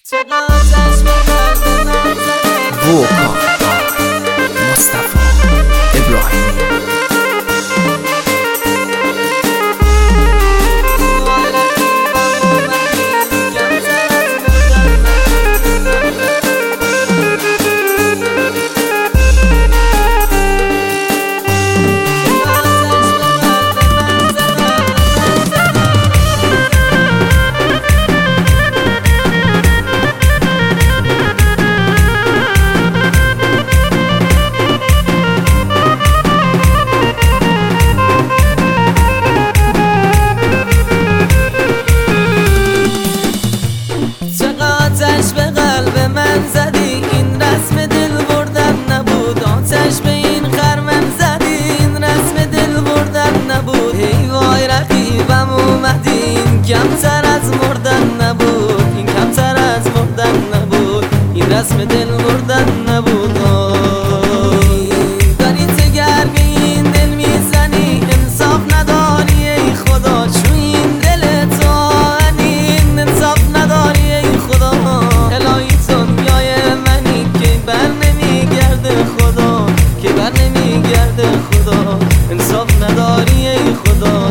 ووکا مصطفی ابراهیمی. آتش به قلب من زدی، این رسم دل بردن نبود. آتش به این خرمن زدی، این رسم دل بردن نبود. ای وای رقیبم اومدی، این کمتر از مردن نبود، این کمتر از مردن نبود، این رسم دل بردن نبود. داری تگر به این دل میزنی، انصاف نداری ای خدا. چون این دل تو انین انصاف نداری ای خدا. الهی دنیای منی که بر نمیگرده خدا، که بر نمیگرده خدا. انصاف نداری ای خدا.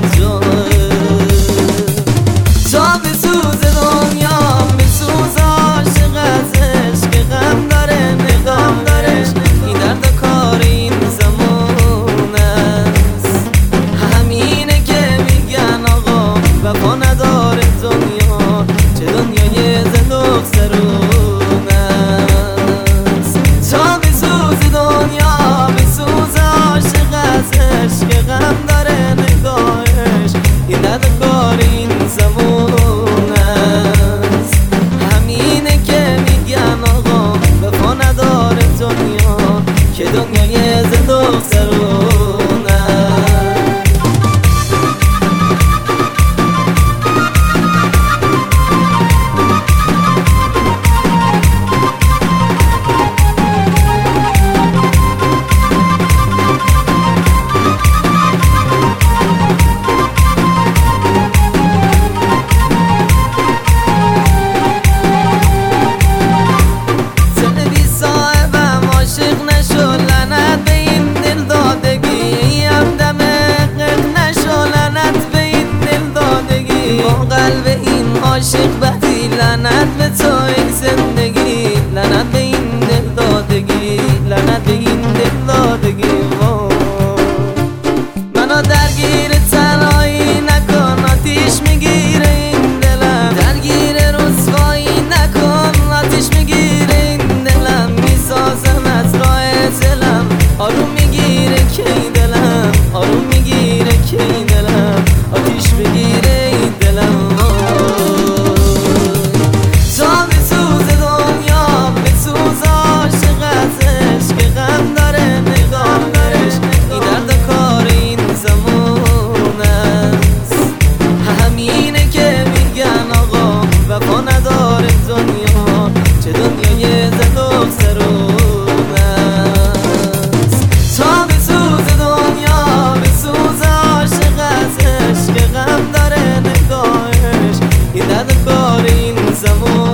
تا به سوز دنیا به سوز عاشق از عشق غم داره نگاه دارش. این درد و کار این زمان است، همینه که میگن آقا وفا نداره دنیا. چه دنیای زد و سرون است. تا به سوز دنیا به سوز عاشق از عشق غم داره نگاهش. این درد و کار این زمان است، همینه که میگن آقا وفا نداره دنیا. که دنیای زد و سرون است. قلب این عاشق بدی، لعنت به تو ای زندگی. لعنت به این دل دادگی، لعنت به این دل دادگی. منو درگیر تنهایی نکن، آتیش میگیره این دلم. درگیر رسوایی نکن، آتیش میگیره این دلم. میسازم از راه دلم، آروم میگیره که این دلم. آروم میگیره که این دلم. آتیش بگیره این دلم. تا به سوز دنیا به سوز عاشق از عشق غم داره نگاه دارش. این درد و کار این زمان است، همینه که میگن آقا وفا نداره دنیا. چه دنیای زد و سرون است. تا به سوز دنیا به سوز عاشق از عشق غم داره نگاهش. این درد و کار این زمان